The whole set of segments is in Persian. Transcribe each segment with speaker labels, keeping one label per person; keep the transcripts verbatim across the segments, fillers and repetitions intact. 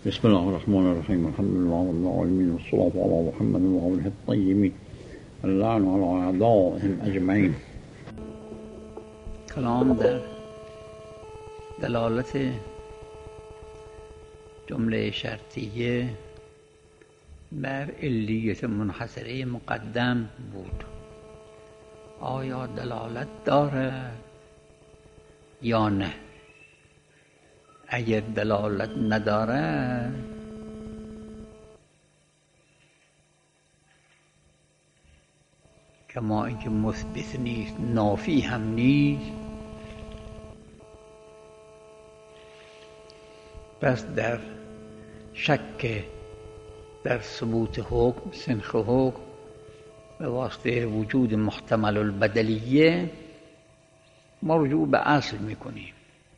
Speaker 1: بسم الله الرحمن الرحیم. الحمد لله رب العالمین و الصلاة علی محمد و آله الطیبین اللعن علی اعدائهم اجمعین.
Speaker 2: کلام در دلالت جمله شرطیه بر علیت منحصره مقدم بود. آیا دلالت دارد یا نه؟ اگر دلالت ندارد کما اینکه مثبت نیست نافی هم نیست، پس در شک در ثبوت حکم سنخ حکم به واسطه وجود محتمل البدلیه ما رجوع به اصل میکنیم.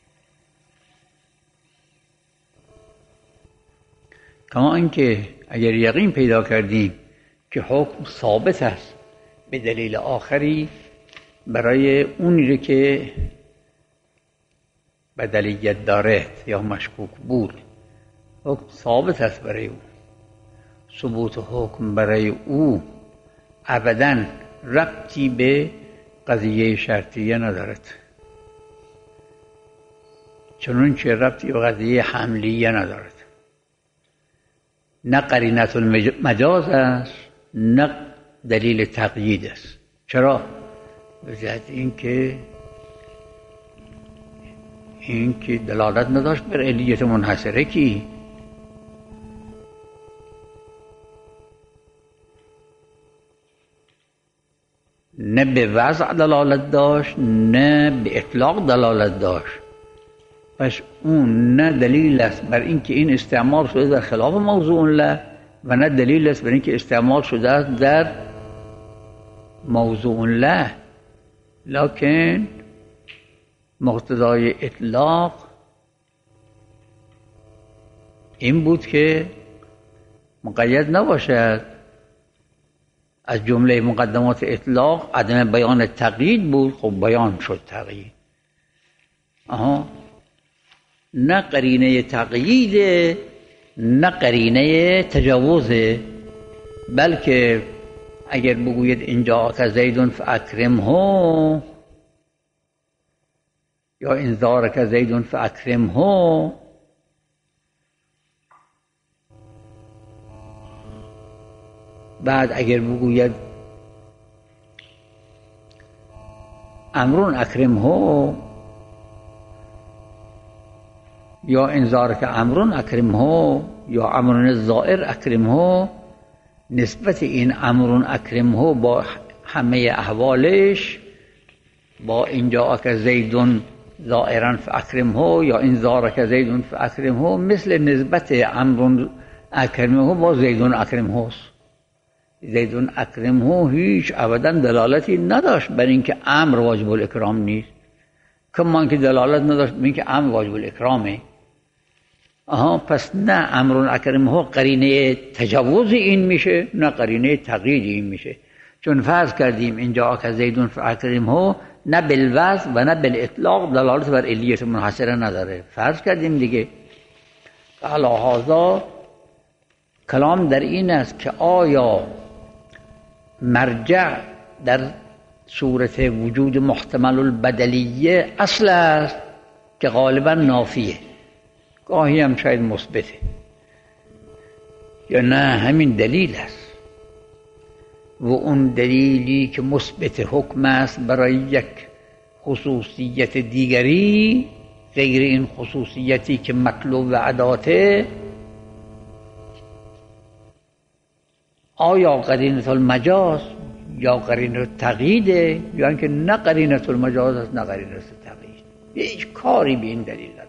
Speaker 2: کما اینکه اگر یقین پیدا کردیم که حکم ثابت است به دلیل آخری برای اونی که بدلیت دارد یا مشکوک بود، حکم ثابت است برای او، ثبوت حکم برای او ابداً ربطی به قضیه شرطیه ندارد، چنون که ربطی به قضیه حملیه ندارد. نه قرینت المجاز است نه دلیل تقیید است. چرا؟ به جهت اینکه این که دلالت نداشت بر علیت منحصره کی؟ نه به وضع دلالت داشت نه به اطلاق دلالت داشت. پس اون نه دلیل است بر اینکه این استعمال شده در خلاف موضوع له و نه دلیل است بر اینکه استعمال شده است در موضوع له، لکن مقتضای اطلاق این بود که مقید نباشد. از جمله مقدمات اطلاق عدم بیان تقیید بود. خب بیان شد تقیید. آها، نه قرینه تقیید نه قرینه تجاوزه، بلکه اگر بگوید اینجا که زیدون فاکرمه یا انذار که زیدون فاکرمه، بعد اگر بگوید امرون اکرمه یا انذار که امرون اکرمه یا امرون زائر اکرمه، نسبت این امرون اکرمه با همه احوالش با اینجا که زیدون زائرا فاکرمه یا انذار که زیدون فاکرمه مثل نسبت امرون اکرمه با زیدون اکرمه است. زیدون اکرمه هیچ ابدا دلالتی نداشت بر اینکه امر واجب الاکرام نیست، کما که دلالت نداشت بر اینکه امر واجب الاکرامه. آها، پس نه امرون اکرمه قرینه تجاوز این میشه نه قرینه تقیید این میشه، چون فرض کردیم اینجا که زیدون فاکرمه نه بالوضع و نه بالاطلاق دلالت بر علیت منحصره نداره. فرض کردیم دیگه. علی هذا کلام در این است که آیا مرجع در صورت وجود محتمل البدلیه اصل است که غالبا نافیه، گاهی هم شاید مثبته، یا نه همین دلیل است و اون دلیلی که مثبت حکم است برای یک خصوصیت دیگری غیر این خصوصیتی که مطلوب و عداته، آیا قرینه المجاز یا قرینه تقییده یا اینکه نه قرینه المجاز است نه قرینه تقیید، هیچ کاری به این دلیل نداره.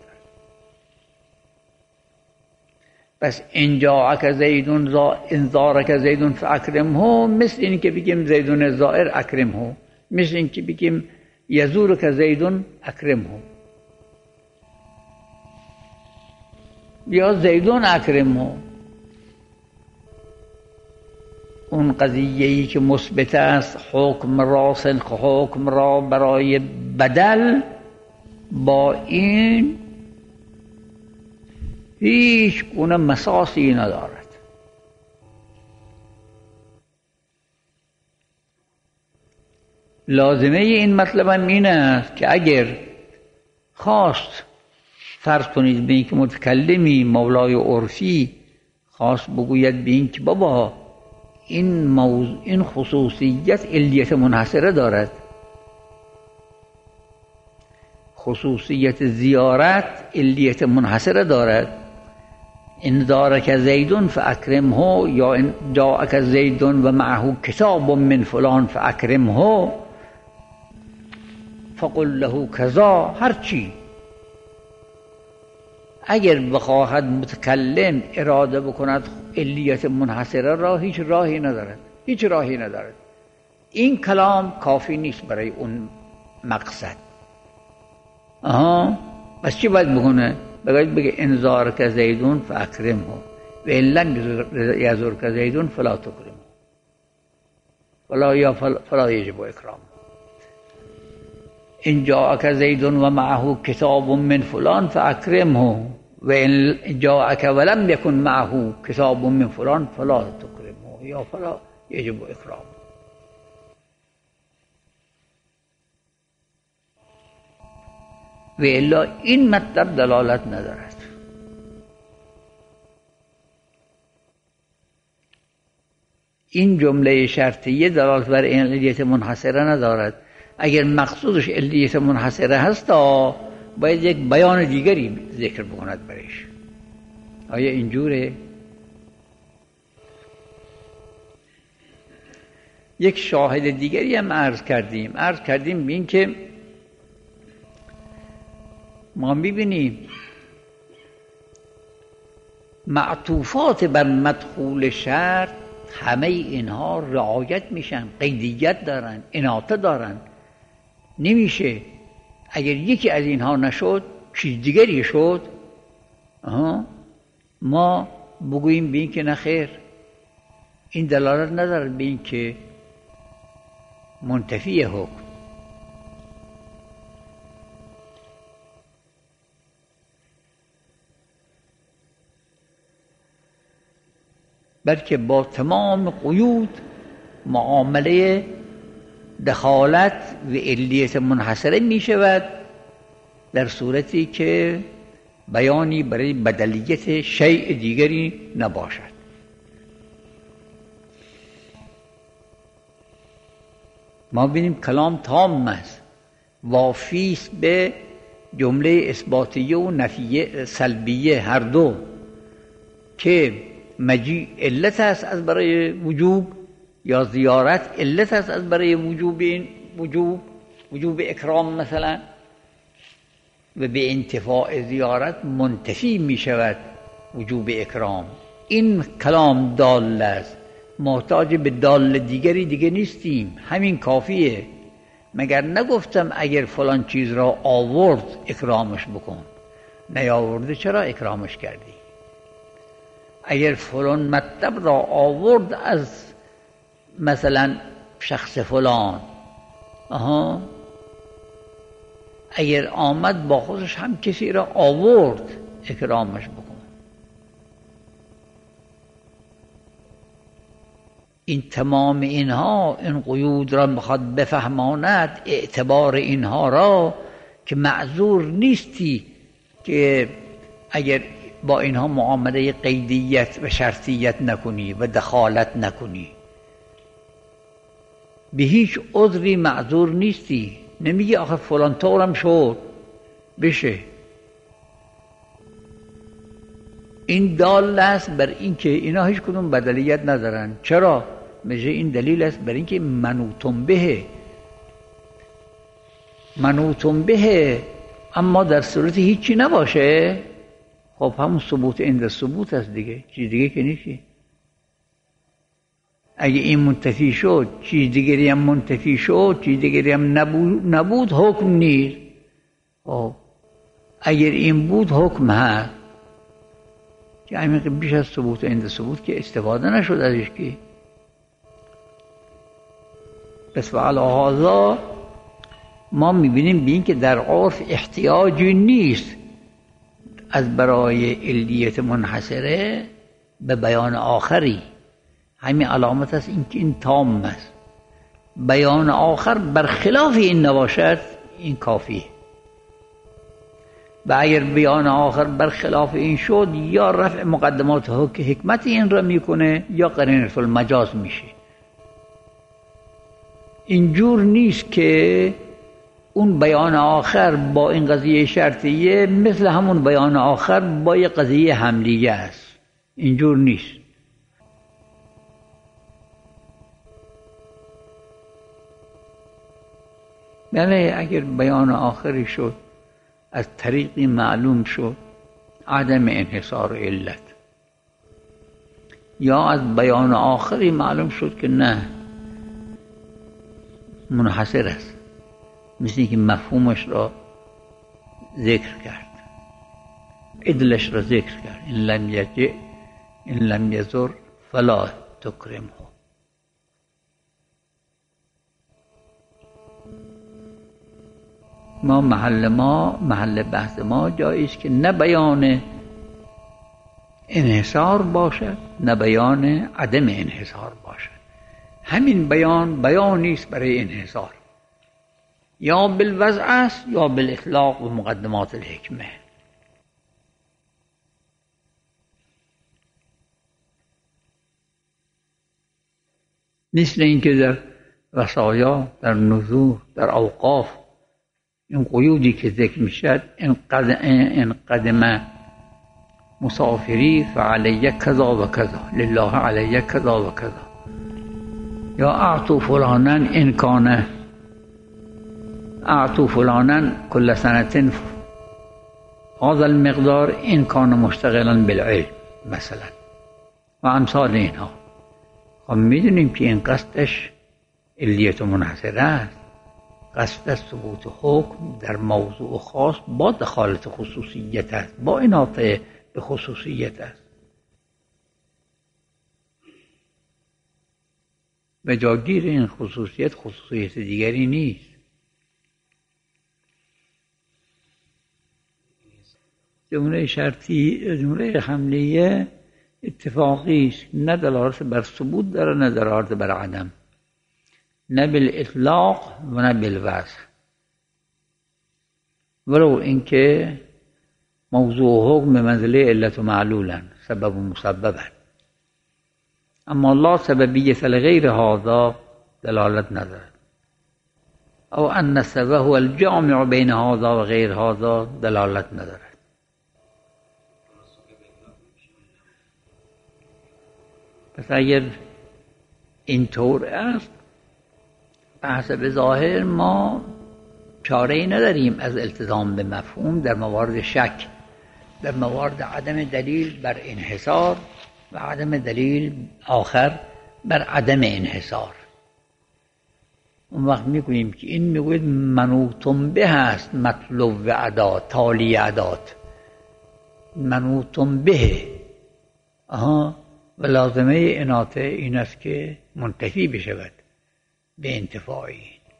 Speaker 2: پس اینجا که زیدون انذار که زیدون فاکرمه مثل این که بگیم زیدون زائر اکرمه، مثل این که بگیم یزور که زیدون اکرمه یا زیدون اکرمه. اون قضیه‌ای که مثبت است حکم را سنخ حکم را برای بدل با این هیچ گونه مساسی ندارد. لازمه این مطلب هم این است که اگر خواست فرض کنید به این که متکلمی مولای عرفی خواست بگوید به این که بابا این موضوع این خصوصیت علیت منحصره دارد، خصوصیت زیارت علیت منحصره دارد، ان زارک زیدون فاکرمه یا ان جاءک زیدون و معه کتاب من فلان فاکرمه فقل له کذا، هرچی اگر بخواهد متکلم اراده بکند علیت منحصره را هیچ راهی ندارد، هیچ راهی ندارد. این کلام کافی نیست برای اون مقصد. آها بس چی باید بکنه؟ باید بگه ان زارک زیدون فاکرمه و ان لم یزرک زیدون فلا تکرمه فلا یا فلا یجب اکرامه. ان جاءک زیدون و معه کتاب من فلان فاکرمه و ان جاءک ولم یکن معه کتاب من فلان فلا تکرمه یا فلا یجب اکرامه. و الا این مطلب دلالت ندارد. این جمله شرطیه دلالت بر این علیت منحصره ندارد. اگر مقصودش علیت منحصره هست باید یک بیان دیگری ذکر بکند برش. آیا اینجوره؟ یک شاهد دیگری هم عرض کردیم عرض کردیم بین که ما میبینیم معطوفات بر مدخول شرط همه اینها رعایت میشن، قیدیت دارن، اناطه دارن. نمیشه اگر یکی از اینها نشد چیز دیگری شد آها ما بگوییم به این که نخیر، این دلالت ندارد به این که منتفی حکم. بلکه با تمام قیود معامله دخالت و علیت منحصره می شود در صورتی که بیانی برای بدلیت شیء دیگری نباشد. ما بینیم کلام تام است، وافی است به جمله اثباتیه و نفیه سلبیه هر دو، که مجیء علت است از برای وجوب یا زیارت علت است از برای وجوب این وجوب وجوب اکرام مثلا، و به انتفاع زیارت منتفی می شود وجوب اکرام. این کلام دال است، محتاج به دال دیگری دیگه نیستیم، همین کافیه. مگر نگفتم اگر فلان چیز را آورد اکرامش بکن، نیاورده چرا اکرامش کردی؟ اگر فلان مطلب را آورد از مثلا شخص فلان، آها اگر آمد با خودش هم کسی را آورد اکرامش بکن. این تمام اینها این قیود را میخواد بفهماند، اعتبار اینها را که معذور نیستی که اگر با اینها معامله قیدیت و شرطیت نکنی و دخالت نکنی، به هیچ عذری معذور نیستی. نمیگی آخه فلان طورم شد بشه. این دال است بر اینکه اینا هیچ کدوم بدلیت ندارن. چرا؟ میشه این دلیل است بر اینکه منوطن به منوطن به اما در صورت هیچی نباشه، خب همون ثبوت عند ثبوت است دیگه، چیز دیگه که نیست. اگه این منتفی شد چیز دیگری هم منتفی شد، چیز دیگری هم نبود, نبود حکم نیست. خب اگر این بود حکم هست که همین بیش از ثبوت عند ثبوت که استفاده نشد ازش که. پس و علی هذا ما میبینیم به این که در عرف احتیاجی نیست از برای علیت منحصره به بیان آخری. همین علامت است این که این تام است. بیان آخر برخلاف این نباشد این کافیه. و اگر بیان آخر برخلاف این شد یا رفع مقدمات حکمت این را میکنه یا قرینه المجاز میشه. اینجور نیست که اون بیان آخر با این قضیه شرطیه مثل همون بیان آخر با یه قضیه حملیه است. اینجور نیست. بله اگر بیان آخری شد از طریقی معلوم شد عدم انحصار علت، یا از بیان آخری معلوم شد که نه منحصر است، مثل که مفهومش را ذکر کرد، عدلش را ذکر کرد، این لم یجع این لم یزر فلا تکرمه. ما محل ما محل بحث ما جایی است که نه بیان انحصار باشد نه بیان عدم انحصار باشد. همین بیان بیانی است برای انحصار، یا بالوضع است یا بالاطلاق و مقدمات الحکمه. مثل اینکه در وصایا، در نذور، در اوقاف این قیودی که ذکر میشد، ان قدم مسافری فعلی کذا و کذا لله علی کذا و کذا، یا اعطوا فلانا ان کان اعطوا فلانا کل سنه هذا المقدار ان کان مشتغلا بالعلم مثلا و امثال اینها. خب میدونیم که این قصدش علیت منحصره است، قصد ثبوت حکم در موضوع خاص با دخالت خصوصیت است، با اناطه به خصوصیت است. و جاگیر این خصوصیت خصوصیت دیگری نیست. جمله شرطی، جمله حملیه اتفاقی است، نه دلالت بر ثبوت داره نه دلالت بر عدم، نه بالاطلاق و نه بالوضع، ولو اینکه موضوع حکم منزله علت و معلولا سبب و مسببا، اما لا سببیت لغیر هذا دلالت ندارد، او ان السبب هو الجامع بین هذا و غیر هذا دلالت ندارد. پس اگر اینطور است حسب ظاهر ما چاره ای نداریم از التزام به مفهوم در موارد شک، در موارد عدم دلیل بر انحصار و عدم دلیل آخر بر عدم انحصار. اون وقت میگوییم که این میگوید منوطم به هست مطلوب و عدات تالی عدات، منوطم به آها و لازمه اناته این است که منتفی بشود به انتفاعی.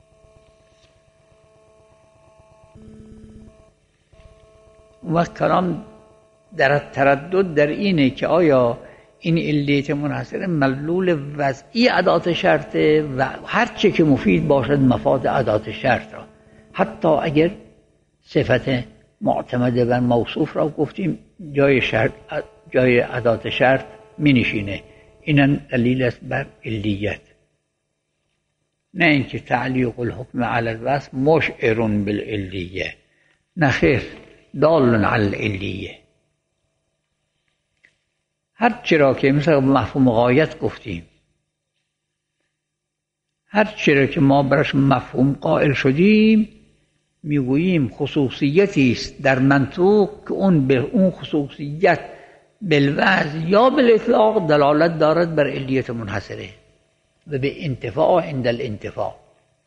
Speaker 2: و کلام در تردد در اینه که آیا این علیت منحصر مدلول وضعی ادات شرطه و هر چه که مفید باشد مفاد ادات شرط را، حتی اگر صفت معتمده بر موصوف را گفتیم جای شرط جای ادات شرط می نشینه. این دلیل است بر علیت، نه اینکه تعلیق الحکم علی الوصف مشعر بالعلیه، نه خیر دال علی العلیه. هر چرا که مثل مفهوم غایت گفتیم، هر چرا که ما برش مفهوم قائل شدیم میگوییم خصوصیتی است در منطوق که اون به اون خصوصیت بالوضع یا بالاطلاق دلالت دارد بر علیت منحصره و به انتفاع عند الانتفاع.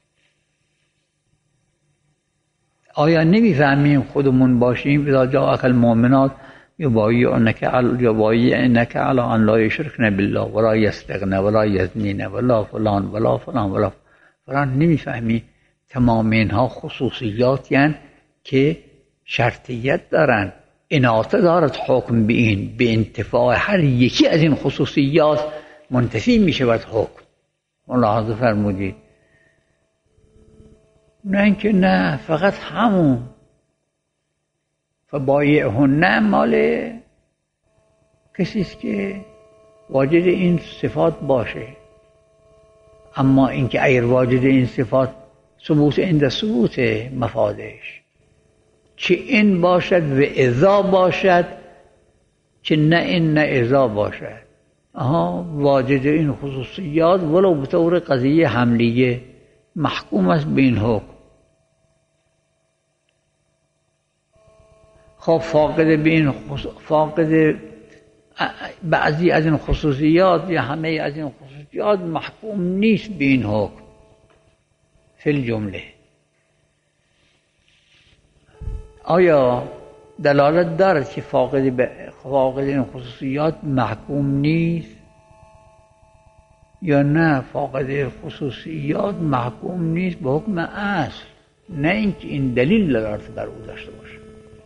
Speaker 2: آیا نمیفهمیم خودمون باشیم اذا جاءك المؤمنات یبایعنک یبایعنک علی ان لا یشرکن بالله ولا یسرقن ولا یزنین ولا فلان ولا فلان ولا فلان؟ نمیفهمی تمام اینها خصوصیاتی هستند که شرطیت دارند اناطه دارد حکم به این، به انتفاع هر یکی از این خصوصیات منتفی می شود حکم. ملاحظه فرمودید؟ نه اینکه نه فقط همون فبایعهن مال کسی است که واجد این صفات باشه، اما اینکه اگر واجد این صفات ثبوت عند ثبوت مفادش، چه این باشد و اذا باشد، چه نه این نه اذا باشد، آها واجد این خصوصیات ولو به طور قضیه حملیه محکوم است به این حکم. خب فاقد به این فاقد بعضی از این خصوصیات یا همه از این خصوصیات محکوم نیست به این حکم فی الجمله. آیا دلالت دارد که فاقد به فاقد این خصوصیات محکوم نیست یا نه فاقد خصوصیات محکوم نیست به حکم اصل، نه اینکه این دلیل دلالت بر او داشته باشه.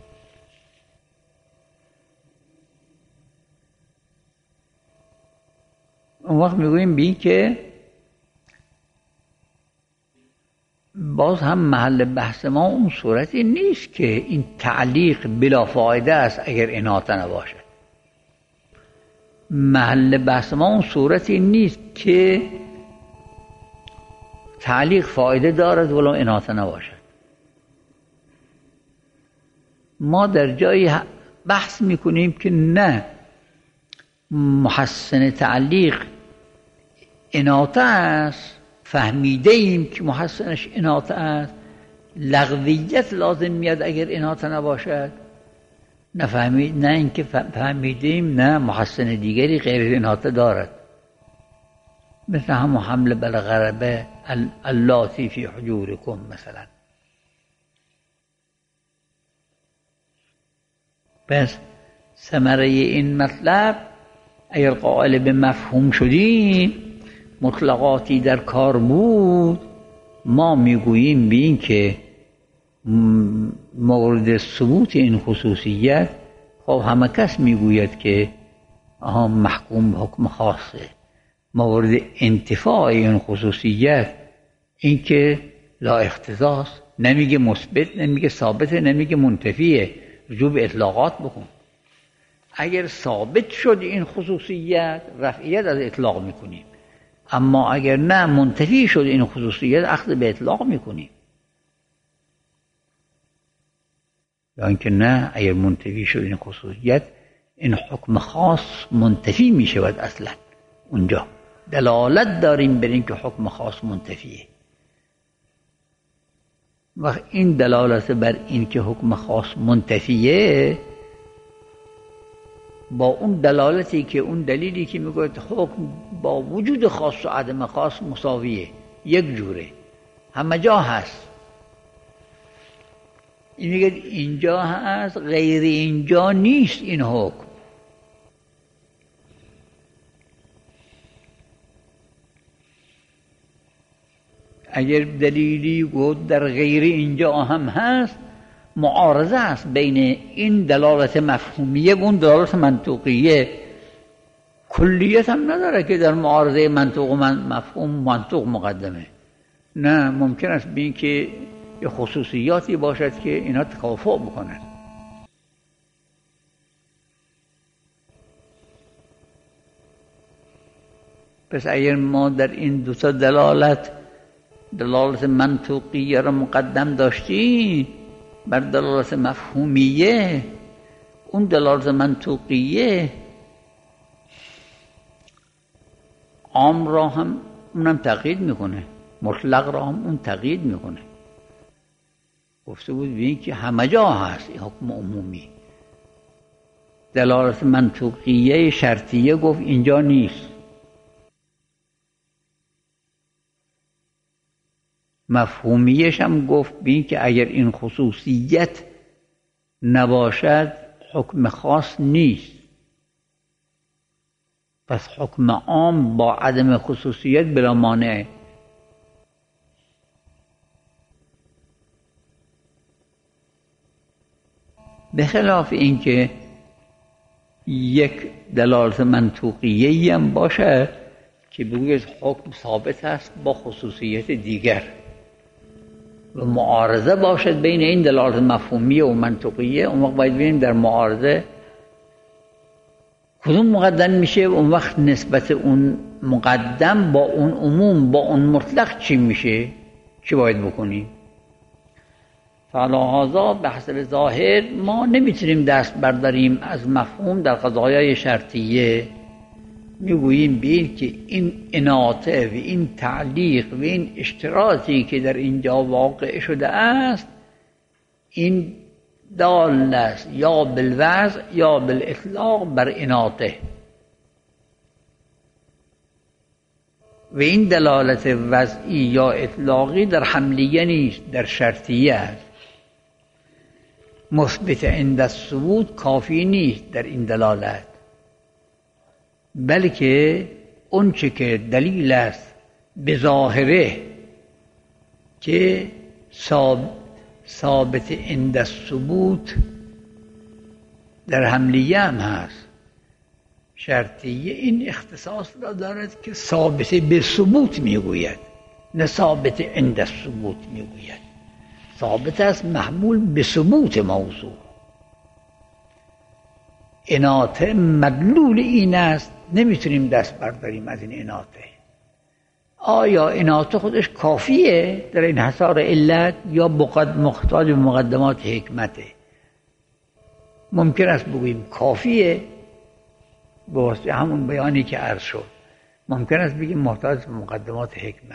Speaker 2: اون وقت میگوییم بی که باز هم محل بحث ما اون صورتی نیست که این تعلیق بلا فایده است اگر اناطه نباشه. محل بحث ما اون صورتی نیست که تعلیق فایده دارد ولو اناطه نباشد. ما در جایی بحث میکنیم که نه، محسن تعلیق اناطه است، فهمیده ایم که محسنش اناطه است، لغویت لازم میاد اگر اناطه نباشد. نفهمید نه اینکه فهمیدیم نه محسن دیگری غیر اناطه دارد، مثل هم حمل بالغربه اللاتی فی حجورکم مثلا. پس ثمره این مطلب اگر قائل به مفهوم شدیم، مطلقاتی در کار بود، ما میگوییم به این که مورد ثبوت این خصوصیت، خب همه کس میگوید که آها محکوم حکم خاصه. مورد انتفاع این خصوصیت این که لا اختصاص، نمیگه مثبت، نمیگه ثابت، نمیگه منتفیه، رجوع به اطلاقات بکن. اگر ثابت شد این خصوصیت رفعیت از اطلاق میکنیم، اما اگر نه منتفی شد این خصوصیت اخذ به اطلاق میکنیم. یا اینکه نه اگر منتفی شد این خصوصیت این حکم خاص منتفی میشود. اصلا اونجا دلالت داریم بر این که حکم خاص منتفیه. و این دلالت بر این که حکم خاص منتفیه با اون دلالتی که اون دلیلی که میگوید حکم با وجود خاص و عدم خاص مساویه، یک جوره، همه جا هست. این میگه اینجا هست غیر اینجا نیست این حکم. اگر دلیلی گفت در غیر اینجا هم هست، معارضه است بین این دلالت مفهومیه و اون دلالت منطوقیه. کلیت هم نداره که در معارضه منطوق و مفهوم منطوق مقدمه. نه، ممکن است بین که یه خصوصیاتی باشد که اینا تکافؤ بکنن. پس اگر ما در این دو تا دلالت دلالت منطوقیه را مقدم داشتیم بر دلالت مفهومیه، اون دلالت منطوقیه عام را هم اونم تقیید میکنه، مطلق را هم اون تقیید میکنه. گفته بود ببین که همه جا هست این حکم عمومی. دلالت منطوقیه شرطیه گفت اینجا نیست. مفهومیش هم گفت ببین که اگر این خصوصیت نباشد حکم خاص نیست. پس حکم عام با عدم خصوصیت بلا مانع. به خلاف اینکه یک دلالت منطوقیه‌ای هم باشه که بگوید حکم ثابت است با خصوصیت دیگر و معارضه باشد بین این دلالت مفهومیه و منطقیه، اون وقت باید ببینیم در معارضه کدوم مقدم میشه، اون وقت نسبت اون مقدم با اون عموم با اون مطلق چی میشه، چی باید بکنیم. فعلا به حسب ظاهر ما نمیتونیم دست برداریم از مفهوم در قضایای شرطیه. میگوییم بین که این اناطه و این تعلیق و این اشتراطی که در اینجا واقع شده است این دال است یا بالوضع یا بالاطلاق بر اناطه، و این دلالت وضعی یا اطلاقی در حملیه نیست، در شرطیه است. مثبت عند الثبوت کافی نیست در این دلالت، بلکه اون چه که دلیل است به ظاهره که ثابت عند الثبوت در حملیه هم هست. شرطیه این اختصاص را دارد که ثابت به ثبوت میگوید، نه ثابت عند الثبوت میگوید. ثابت است محمول به ثبوت موضوع. اناطه مدلول این است، نمیتونیم دست برداریم از این اناطه. آیا اناطه خودش کافیه در این حصار علت یا محتاج به مقدمات حکمته؟ ممکن است بگوییم کافیه به واسطه همون بیانی که عرض شد، ممکن است بگیم محتاج به مقدمات حکمت.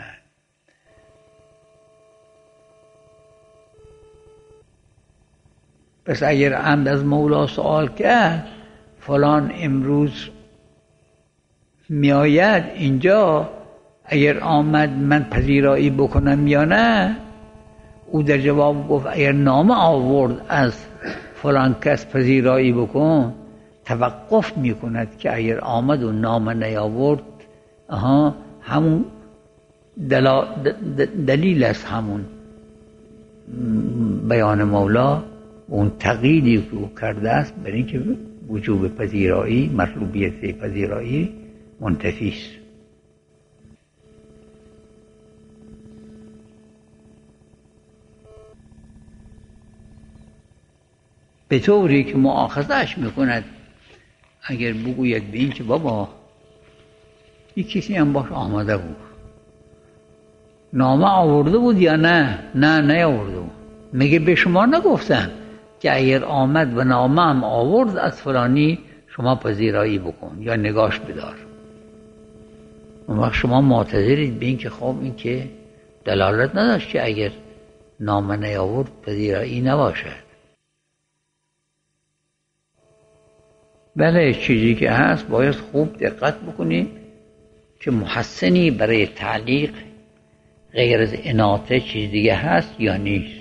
Speaker 2: پس اگر عمد از مولا سوال کرد فلان امروز میآید اینجا، اگر آمد من پذیرایی بکنم یا نه، او در جواب گفت اگر نامه آورد از فلان کس پذیرایی بکن، توقف میکند که اگر آمد و نامه نیاورد آها همون دلیل است، همون بیان مولا اون تقییدی که او کرده است برای اینکه وجوب پذیرایی، مطلوبیت پذیرایی منتفی است. به طوری که مؤاخذه‌اش میکند اگر بگوید به این که بابا یک کسی هم باش آمده بود، نامه آورده بود یا نه؟ نه نیاورده بود. میگه به شما نگفتم که اگر آمد و نامه هم آورد از فلانی شما پذیرایی بکن یا نگاش بدار. اون وقت شما معتذرید به این که خب این که دلالت نداشت که اگر نامه نیاورد پذیرایی نباشد. بله چیزی که هست باید خوب دقت بکنیم که محسنی برای تعلیق غیر از اناطه چیز دیگه هست یا نیست،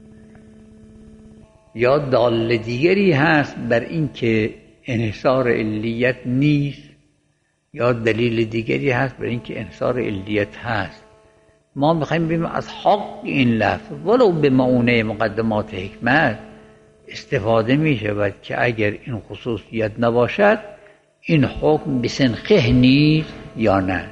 Speaker 2: یا دال دیگری هست بر این که انحصار علیت نیست، یا دلیل دیگری هست بر این که انحصار علیت هست. ما میخوایم ببینیم از حق این لفظ ولو به معونه مقدمات حکمت استفاده می شود که اگر این خصوصیت نباشد این حکم بسنخه نیست یا نه.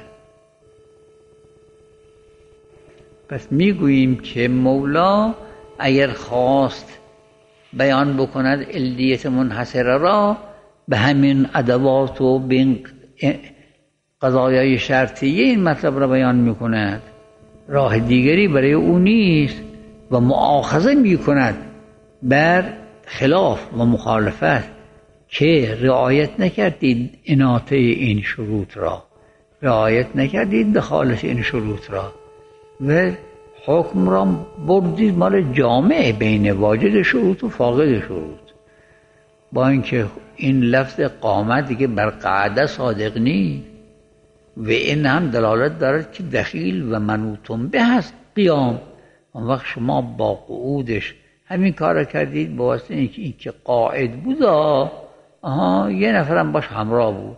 Speaker 2: پس میگوییم که مولا اگر خواست بیان بکند علیت منحصره را به همین ادوات و به قضایای شرطیه این مطلب را بیان میکند، راه دیگری برای او نیست و مؤاخذه میکند بر خلاف و مخالفت که رعایت نکردید اناطه این شروط را، رعایت نکردید دخالش این شروط را و حکم را بردید مال جامع بین واجد شروط و فاقد شروط، با اینکه این لفظ قامت دیگه بر قعده صادق نیست و این هم دلالت دارد که دخیل و منوطن به هست قیام. اون وقت شما با قعودش همین کار کردید با واسطه اینکه این که قاعد بود آها یه نفرم باش همراه بود.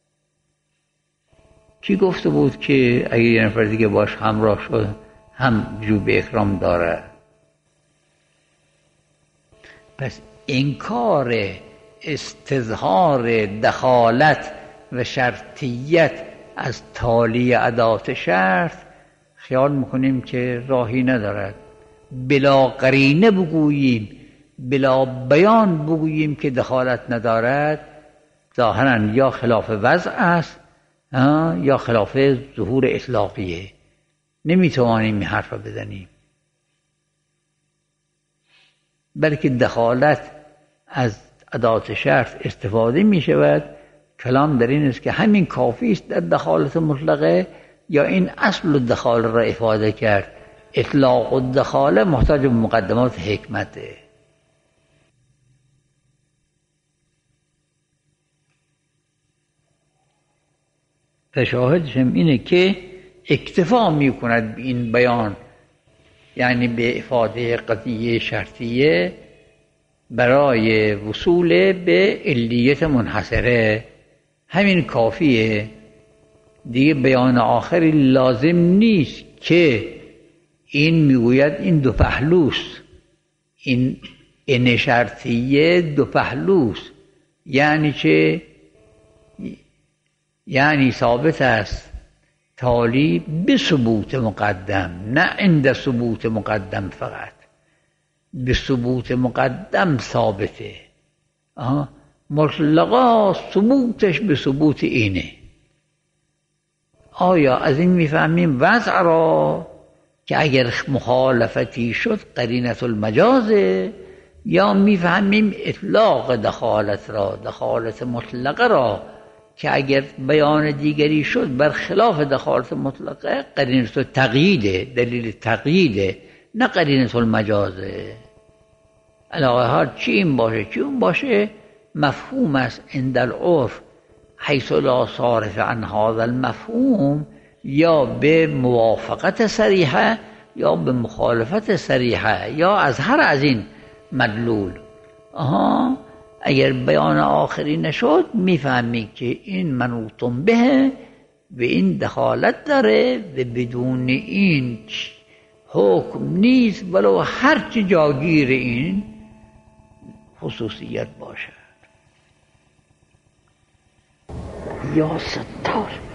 Speaker 2: کی گفته بود که اگه یه نفر دیگه باش همراه شد هم وجوب اکرام داره؟ پس انکار استظهار دخالت و شرطیت از تالی ادات شرط خیال میکنیم که راهی ندارد. بلا قرینه بگوییم، بلا بیان بگوییم که دخالت ندارد، ظاهرا یا خلاف وضع است یا خلاف ظهور اطلاقیه. نمیتوانیم این حرف را بزنیم، بلکه دخالت از ادات شرط استفاده می شود. کلام در این است که همین کافی است در دخالت مطلقه یا این اصل الدخاله را افاده کرد. اطلاق الدخاله محتاج به مقدمات حکمته. و شاهدشم اینه که اکتفا می کند به این بیان، یعنی به افاده قضیه شرطیه برای وصول به علیت منحصره. همین کافیه دیگه. بیان آخری لازم نیست که این میگوید این دو پهلوست، این این شرطیه دو پهلوست. یعنی چه؟ یعنی ثابت است تالی به ثبوت مقدم، نه عند ثبوت مقدم فقط، به ثبوت مقدم ثابته. آه. مطلقا ثبوتش به ثبوت اینه. آیا از این میفهمیم وضع را که اگر مخالفتی شد قرینت المجازه، یا میفهمیم اطلاق دخالت را، دخالت مطلقه را که اگر بیان دیگری شد بر خلاف دخالت مطلقه قرینت التقییده، دلیل تقییده، نه قرینت المجازه. علاوه هر چی این باشه چی اون باشه مفهوم است عند العرف، حیث لا صارف عن هذا المفهوم، یا به موافقت صریحه یا به مخالفت صریحه یا از هر از این مدلول. آها اگر بیان آخری نشد میفهمی که این منوطن به و این دخالت داره و بدون این حکم نیست ولو هرچی جاگیر این خصوصیت باشد. یا ستار.